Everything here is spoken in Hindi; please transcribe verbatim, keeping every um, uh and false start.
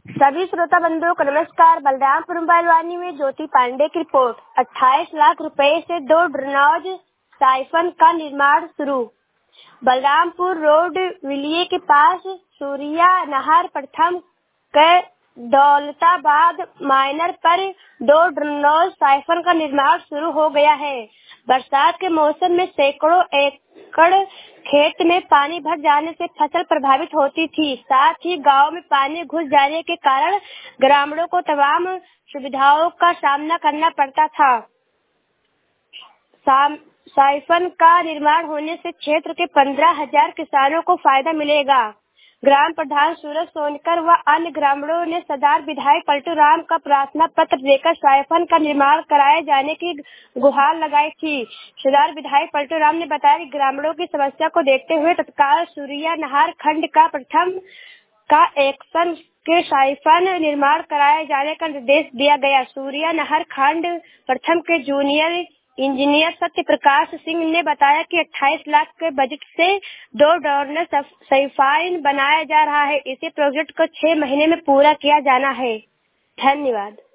सभी श्रोता बंधुओं को नमस्कार। बलरामपुर मोबाइल में ज्योति पांडे की रिपोर्ट। अट्ठाईस लाख रुपए से दो ड्रेनेज साइफन का निर्माण शुरू। बलरामपुर रोड विलिये के पास सूर्या नहर प्रथम के दौलताबाद माइनर पर दो ड्रेनेज साइफन का निर्माण शुरू हो गया है। बरसात के मौसम में सैकड़ों एकड़ खेत में पानी भर जाने से फसल प्रभावित होती थी। साथ ही गांव में पानी घुस जाने के कारण ग्रामीणों को तमाम सुविधाओं का सामना करना पड़ता था। साइफन का निर्माण होने से क्षेत्र के पंद्रह हजार किसानों को फायदा मिलेगा। ग्राम प्रधान सूरज सोनकर व अन्य ग्रामीणों ने सरदार विधायक पलटू राम का प्रार्थना पत्र देकर साइफन का निर्माण कराए जाने की गुहार लगाई थी। सरदार विधायक पलटू राम ने बताया कि ग्रामीणों की समस्या को देखते हुए तत्काल सूर्या नहर खंड का प्रथम का एक्शन के साइफन निर्माण कराए जाने का निर्देश दिया गया। सूर्या नहर खंड प्रथम के जूनियर इंजीनियर सत्य प्रकाश सिंह ने बताया कि अट्ठाईस लाख के बजट से दो ड्रेनेज साइफन बनाया जा रहा है। इसी प्रोजेक्ट को छह महीने में पूरा किया जाना है। धन्यवाद।